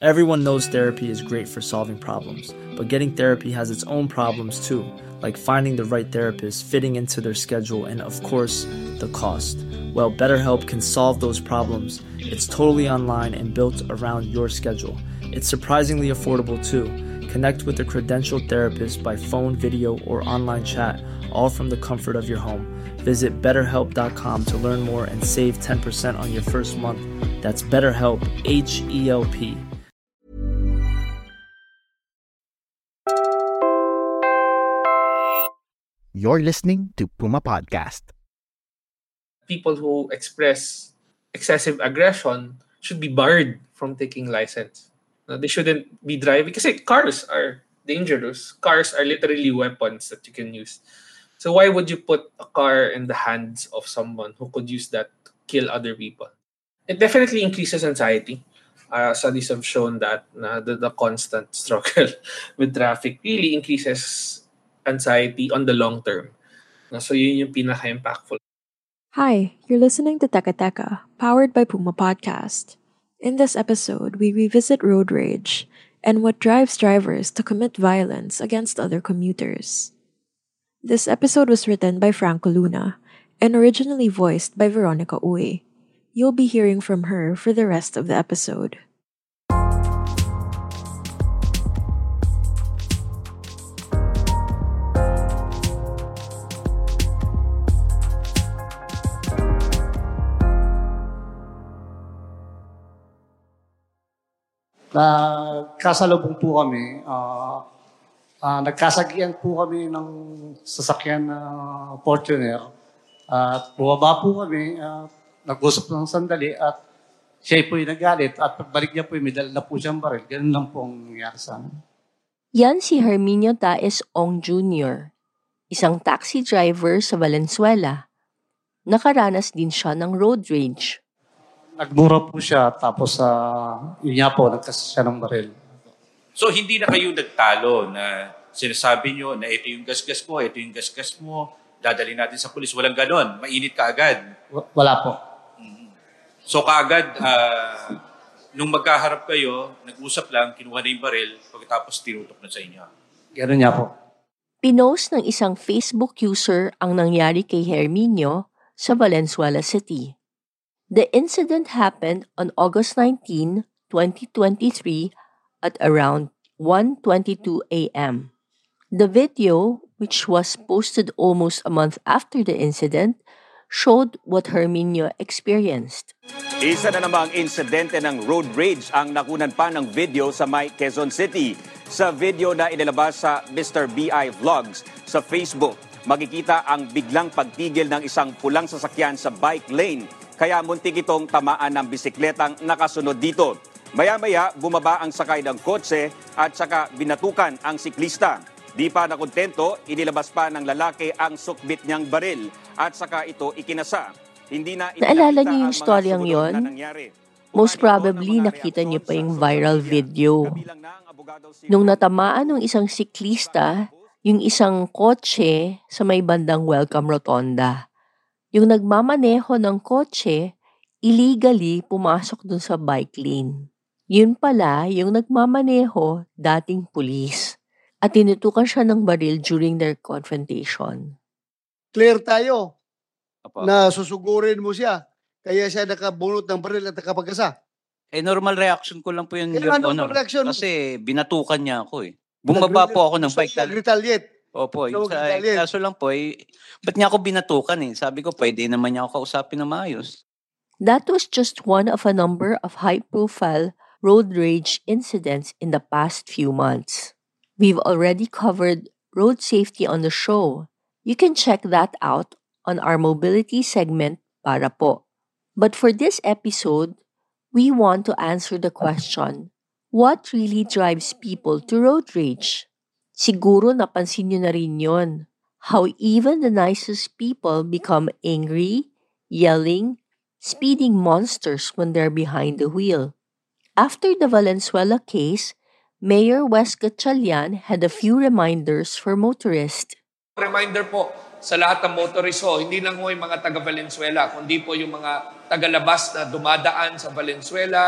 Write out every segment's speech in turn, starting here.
Everyone knows therapy is great for solving problems, but getting therapy has its own problems too, like finding the right therapist, fitting into their schedule, and of course, the cost. Well, BetterHelp can solve those problems. It's totally online and built around your schedule. It's surprisingly affordable too. Connect with a credentialed therapist by phone, video, or online chat, all from the comfort of your home. Visit BetterHelp.com to learn more and save 10% on your first month. That's BetterHelp, H-E-L-P. You're listening to Puma Podcast. People who express excessive aggression should be barred from taking license. They shouldn't be driving kasi cars are dangerous. Cars are literally weapons that you can use. So why would you put a car in the hands of someone who could use that to kill other people? It definitely increases anxiety. Studies have shown that the constant struggle with traffic really increases anxiety on the long term. So yun yung pinaka-impactful. Hi, you're listening to Teka Teka, powered by Puma Podcast. In this episode, we revisit road rage and what drives drivers to commit violence against other commuters. This episode was written by Franco Luna and originally voiced by Veronica Uy. You'll be hearing from her for the rest of the episode. Kasalubong po kami, nagkasagian po kami ng sasakyan na Fortuner at bumaba po kami, nag-usap ng sandali at siya po yung nagalit at pagbalik niya po may dala na po siyang baril. Ganun lang po ang nangyari sa amin. Yan si Herminio Taes Ong Jr., isang taxi driver sa Valenzuela. Nakaranas din siya ng road rage. Nagmura po siya tapos yun nga po, nagkas siya ng baril. So hindi na kayo nagtalo na sinasabi nyo na ito yung gasgas mo, ito yung gasgas mo, dadali natin sa pulis. Walang ganon. Mainit ka agad. Wala po. So kaagad, nung magkaharap kayo, nag-usap lang, kinuha na yung baril, pagkatapos tinutok na sa inyo. Ganun nga po. Pinost ng isang Facebook user ang nangyari kay Herminio sa Valenzuela City. The incident happened on August 19, 2023 at around 1:22 a.m. The video, which was posted almost a month after the incident, showed what Herminio experienced. Isa na namang insidente ng road rage ang nakunan pa ng video sa may Quezon City. Sa video na inilabas sa Mr. BI Vlogs sa Facebook, makikita ang biglang pagtigil ng isang pulang sasakyan sa bike lane. Kaya muntik itong tamaan ng bisikletang nakasunod dito. Maya-maya, bumaba ang sakay ng kotse at saka binatukan ang siklista. Di pa nakontento, inilabas pa ng lalaki ang sukbit niyang baril at saka ito ikinasa. Hindi na naalala niyo yung storyang yon? Most probably nakita niyo pa yung viral video. Nung natamaan ng isang siklista, yung isang kotse sa may bandang Welcome Rotonda. Yung nagmamaneho ng kotse, illegally pumasok dun sa bike lane. Yun pala, yung nagmamaneho, dating pulis. At tinutukan siya ng baril during their confrontation. Clear tayo na susugurin mo siya. Kaya siya nakabunot ng baril at nakapagkasa. Normal reaction ko lang po yun. Normal reaction? Kasi binatukan niya ako eh. Bumaba po ako ng bike. Nag-retaliate. Opo, kaso lang po, ba't niya ako binatukan eh? Sabi ko, pwede naman niya ako kausapin ng maayos. That was just one of a number of high-profile road rage incidents in the past few months. We've already covered road safety on the show. You can check that out on our mobility segment para po. But for this episode, we want to answer the question, what really drives people to road rage? Siguro napansin niyo na rin yun. How even the nicest people become angry, yelling, speeding monsters when they're behind the wheel. After the Valenzuela case, Mayor Wes Gatchalian had a few reminders for motorists. Reminder po sa lahat ng motorists, hindi lang po yung mga taga-Valenzuela, kundi po yung mga taga-labas na dumadaan sa Valenzuela,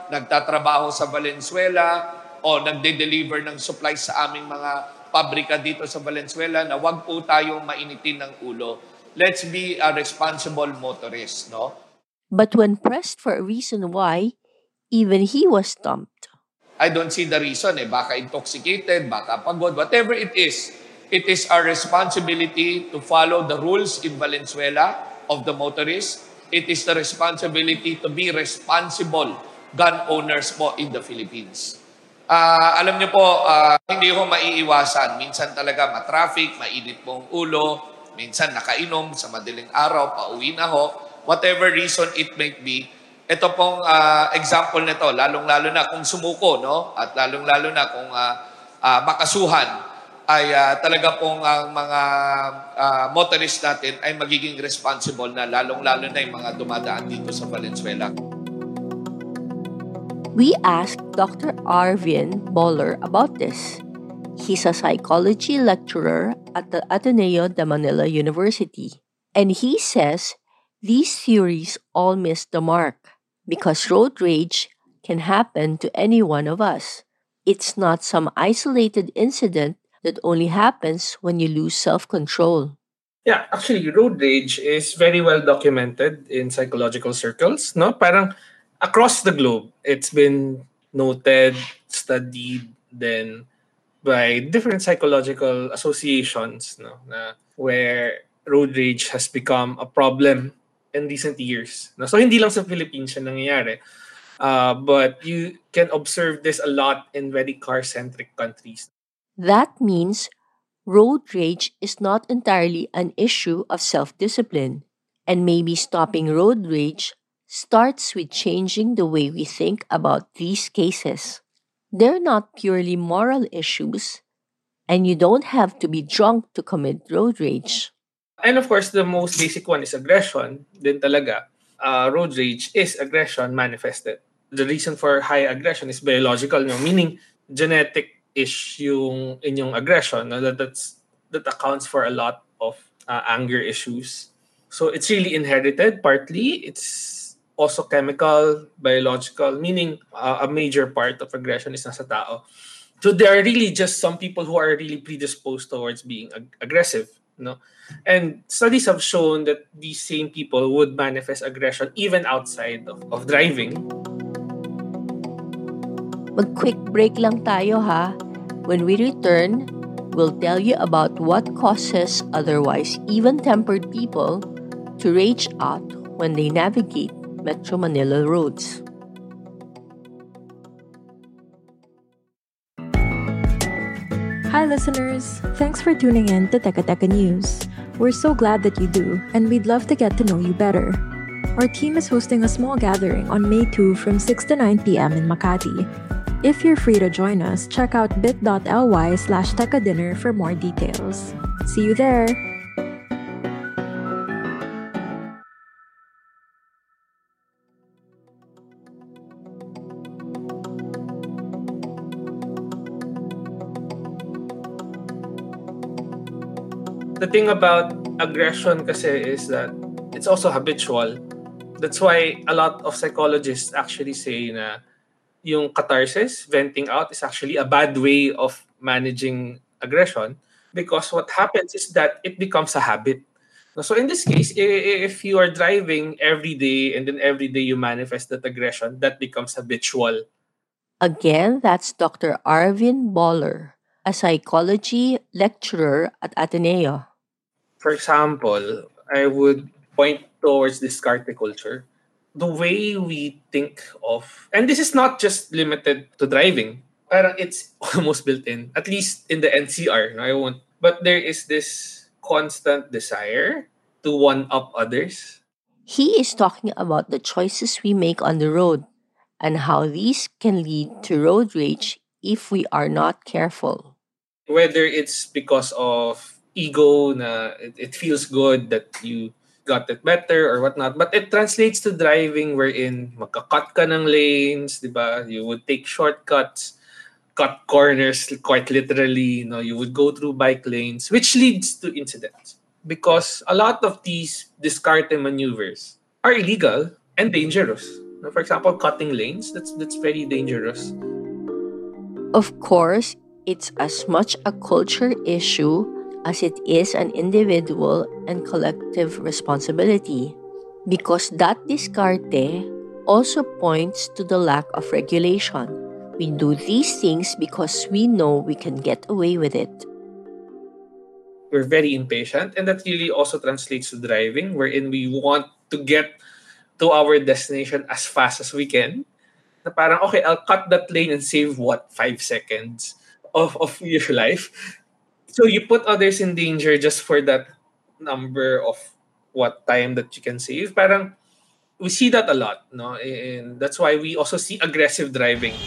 nagtatrabaho sa Valenzuela o nagde-deliver ng supplies sa aming mga pabrika dito sa Valenzuela na wag po tayong mainitin ng ulo. Let's be a responsible motorist, no? But when pressed for a reason why, even he was stumped. I don't see the reason. Baka intoxicated, baka pagod, whatever it is our responsibility to follow the rules in Valenzuela of the motorists. It is the responsibility to be responsible gun owners po in the Philippines. Alam niyo po, hindi ko maiiwasan. Minsan talaga matraffic, mainit pong ulo, minsan nakainom sa madaling araw, pauwi na ho. Whatever reason it may be, ito pong example nito, lalong-lalo na kung sumuko, no? At lalong-lalo na kung makasuhan, ay talaga pong ang mga motorist natin ay magiging responsible na lalong-lalo na yung mga dumadaan dito sa Valenzuela. We asked Dr. Arvin Boller about this. He's a psychology lecturer at the Ateneo de Manila University. And he says these theories all miss the mark because road rage can happen to any one of us. It's not some isolated incident that only happens when you lose self-control. Yeah, actually, road rage is very well documented in psychological circles, no? Parang across the globe, it's been noted, studied, then by different psychological associations, no, where road rage has become a problem in recent years. No? So hindi lang sa Philippines siya nangyayari, but you can observe this a lot in very car-centric countries. That means road rage is not entirely an issue of self-discipline, and maybe stopping road rage starts with changing the way we think about these cases. They're not purely moral issues, and you don't have to be drunk to commit road rage. And of course, the most basic one is aggression. Din talaga, road rage is aggression manifested. The reason for high aggression is biological, no? Meaning genetic-ish yung inyong aggression. No? That accounts for a lot of anger issues. So it's really inherited partly. It's also chemical, biological, meaning a major part of aggression is nasa tao. So there are really just some people who are really predisposed towards being aggressive, no? And studies have shown that these same people would manifest aggression even outside of driving. Mag-quick break lang tayo ha. When we return, we'll tell you about what causes otherwise even-tempered people to rage out when they navigate Metro Manila roads. Hi listeners! Thanks for tuning in to Teka Teka News. We're so glad that you do, and we'd love to get to know you better. Our team is hosting a small gathering on May 2 from 6 to 9 p.m. in Makati. If you're free to join us, check out bit.ly/tekadinner for more details. See you there! The thing about aggression kasi is that it's also habitual. That's why a lot of psychologists actually say na yung catharsis, venting out, is actually a bad way of managing aggression because what happens is that it becomes a habit. So in this case, if you are driving every day and then every day you manifest that aggression, that becomes habitual. Again, that's Dr. Arvin Boller, a psychology lecturer at Ateneo. For example, I would point towards discarte culture. The way we think of, and this is not just limited to driving, parang it's almost built in, at least in the NCR. No, I won't. But there is this constant desire to one-up others. He is talking about the choices we make on the road and how these can lead to road rage if we are not careful. Whether it's because of ego, na it feels good that you got it better or whatnot, but it translates to driving wherein magka-cut ka ng lanes, di ba? You would take shortcuts, cut corners quite literally, you would go through bike lanes, which leads to incidents. Because a lot of these discarte maneuvers are illegal and dangerous. For example, cutting lanes, that's very dangerous. Of course, it's as much a culture issue as it is an individual and collective responsibility, because that discarte also points to the lack of regulation. We do these things because we know we can get away with it. We're very impatient, and that really also translates to driving, wherein we want to get to our destination as fast as we can. Na parang, okay, I'll cut that lane and save 5 seconds of your life. So you put others in danger just for that number of what time that you can save. Parang we see that a lot, no? And that's why we also see aggressive driving.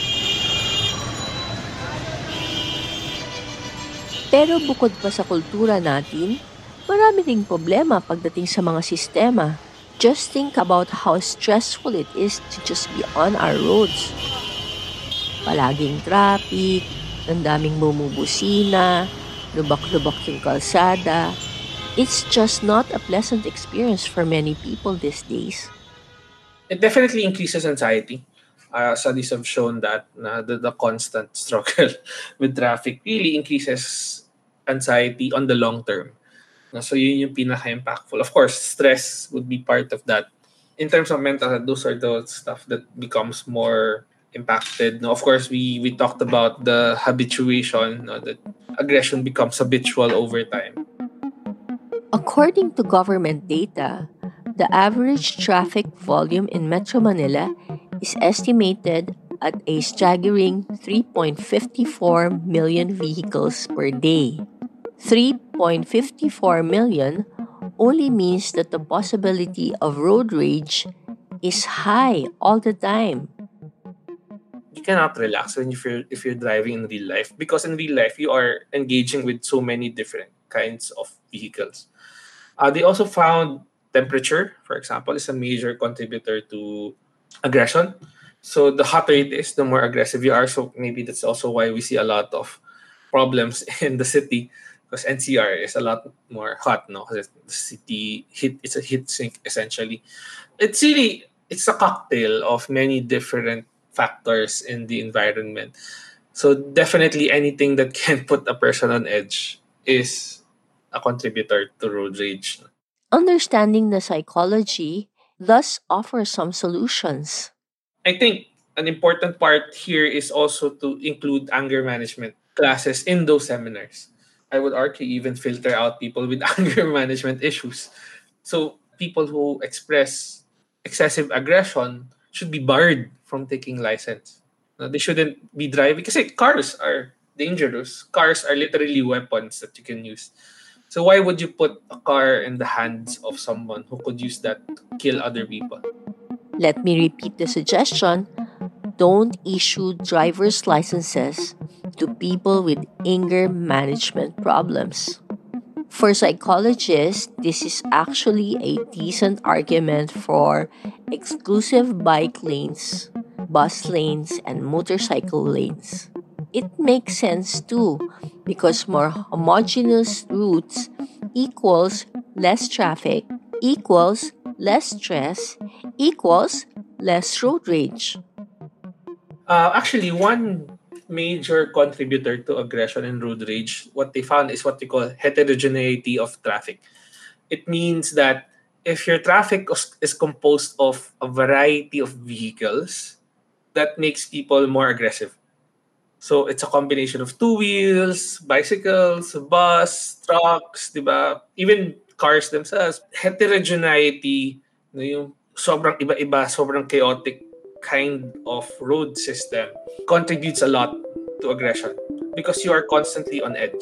Pero bukod pa sa kultura natin, marami ding problema pagdating sa mga sistema. Just think about how stressful it is to just be on our roads. Palaging traffic, ang daming bumubusina, lubak-lubak yung kalsada. It's just not a pleasant experience for many people these days. It definitely increases anxiety. Studies have shown that the constant struggle with traffic really increases anxiety on the long term. So yun yung pinaka-impactful. Of course, stress would be part of that. In terms of mental health, those are the stuff that becomes more impacted. Of course, we talked about the habituation, that aggression becomes habitual over time. According to government data, the average traffic volume in Metro Manila is estimated at a staggering 3.54 million vehicles per day. 3.54 million only means that the possibility of road rage is high all the time. You cannot relax if you're driving in real life, because in real life you are engaging with so many different kinds of vehicles. They also found temperature, for example, is a major contributor to aggression. So the hotter it is, the more aggressive you are. So maybe that's also why we see a lot of problems in the city, because NCR is a lot more hot, no? Because the city it's a heat sink essentially. It's a cocktail of many different factors in the environment. So definitely anything that can put a person on edge is a contributor to road rage. Understanding the psychology thus offers some solutions. I think an important part here is also to include anger management classes in those seminars. I would argue even filter out people with anger management issues. So people who express excessive aggression should be barred from taking license. They shouldn't be driving, kasi cars are dangerous. Cars are literally weapons that you can use. So why would you put a car in the hands of someone who could use that to kill other people? Let me repeat the suggestion. Don't issue driver's licenses to people with anger management problems. For psychologists, this is actually a decent argument for exclusive bike lanes, bus lanes, and motorcycle lanes. It makes sense too, because more homogeneous routes equals less traffic, equals less stress, equals less road rage. Actually, one major contributor to aggression and road rage, what they found is what they call heterogeneity of traffic. It means that if your traffic is composed of a variety of vehicles, that makes people more aggressive. So it's a combination of two wheels, bicycles, bus, trucks, diba? Even cars themselves. Heterogeneity, yung sobrang iba-iba, sobrang chaotic kind of road system contributes a lot to aggression because you are constantly on edge.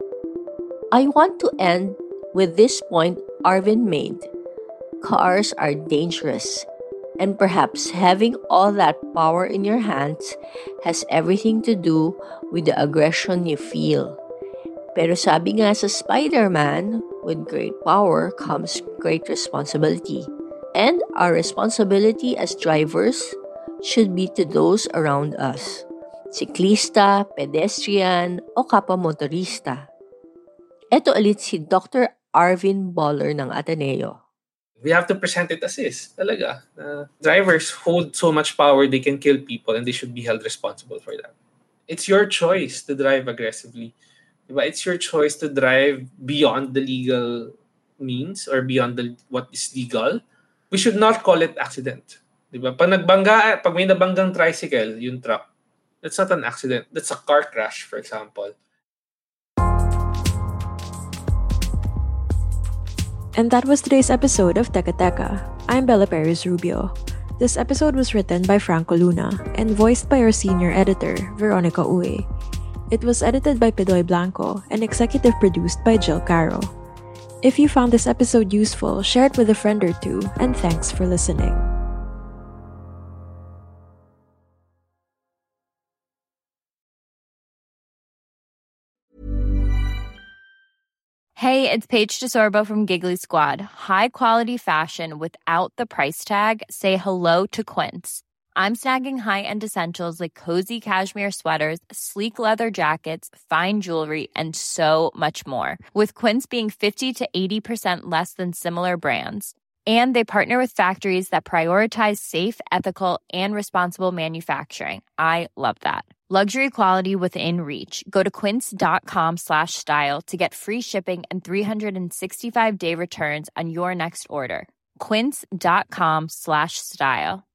I want to end with this point Arvin made. Cars are dangerous, and perhaps having all that power in your hands has everything to do with the aggression you feel. Pero sabi nga sa Spider-Man, with great power comes great responsibility. And our responsibility as drivers should be to those around us. Siklista, pedestrian, o kapwa motorista. Ito ulit si Dr. Arvin Boller ng Ateneo. We have to present it as is. Talaga. Drivers hold so much power, they can kill people and they should be held responsible for that. It's your choice to drive aggressively. Diba? It's your choice to drive beyond the legal means or beyond what is legal. We should not call it accident. Diba? Pag may nabanggang tricycle, yung truck, that's not an accident. That's a car crash, for example. And that was today's episode of Teka Teka. I'm Bella Perez Rubio. This episode was written by Franco Luna and voiced by our senior editor, Veronica Uwe. It was edited by Pidoy Blanco and executive produced by Jill Caro. If you found this episode useful, share it with a friend or two, and thanks for listening. Hey, it's Paige DeSorbo from Giggly Squad. High quality fashion without the price tag. Say hello to Quince. I'm snagging high-end essentials like cozy cashmere sweaters, sleek leather jackets, fine jewelry, and so much more. With Quince being 50 to 80% less than similar brands. And they partner with factories that prioritize safe, ethical, and responsible manufacturing. I love that. Luxury quality within reach. Go to quince.com/style to get free shipping and 365-day returns on your next order. Quince.com/style.